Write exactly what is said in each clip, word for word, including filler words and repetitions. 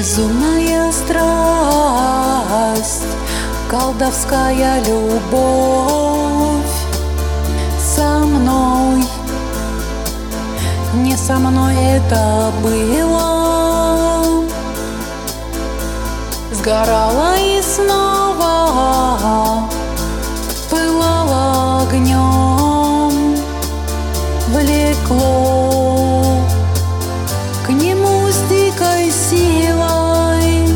Безумная страсть, колдовская любовь. Со мной, не со мной это было. Сгорала и снова пылала огнем, влекло к нему с дикой силой.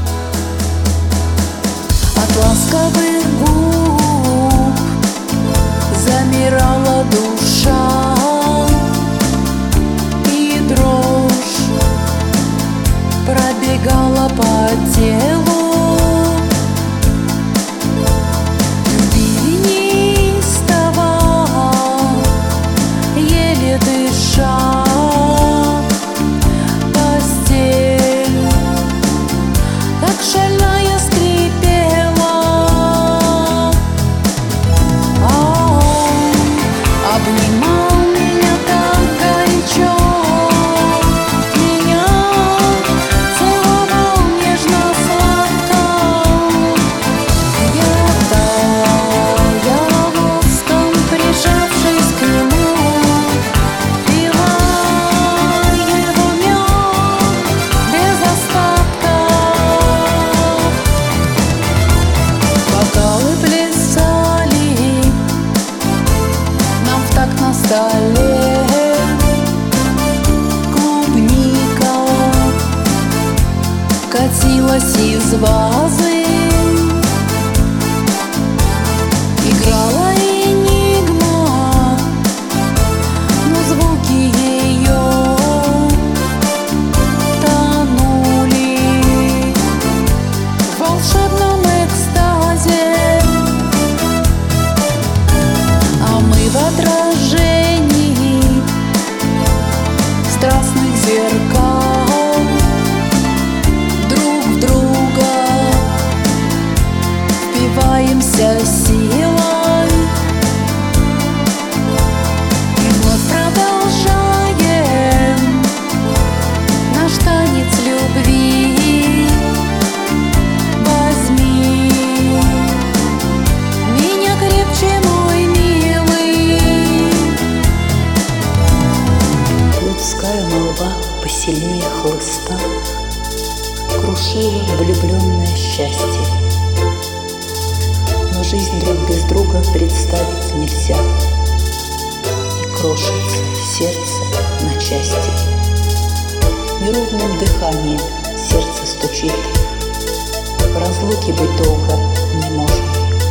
От ласковых губ замирала душа, и дрожь пробегала по телу. Неистово, еле дыша, постель как шальная скрипела. А он обнимал меня так горячо, меня целовал нежно-сладко. Я тая воском, прижавшись к нему, пила его мед без остатка. Бокалы плясали нам в такт на столе. Клубника катилась из вазы, играла энигма, но звуки ее тонули в волшебном экстазе. А мы в отражении страстных зеркал друг в друга впиваемся силой. И вновь продолжаем наш танец любви. Возьми меня крепче, мой милый. Людская молва посильнее хлыста крушила влюбленное счастье. Но жизнь друг без друга представить нельзя, и крошится сердце на части. Неровным дыханием сердце стучит, в разлуке быть долго не может.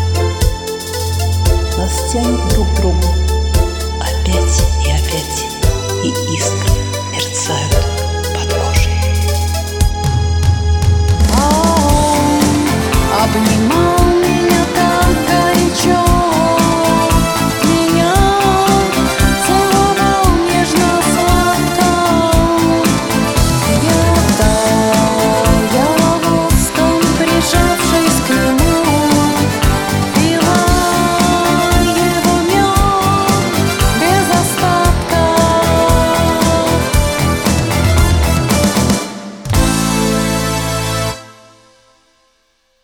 Нас тянет друг к другу опять и опять, и искры мерцают под кожей. А он обнимал меня так горячо, меня целовал нежно-сладко. Я тая воском, прижавшись к нему, пила его мед без остатка.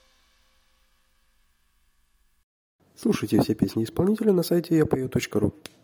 Слушайте все песни исполнителя на сайте я пою точка ру.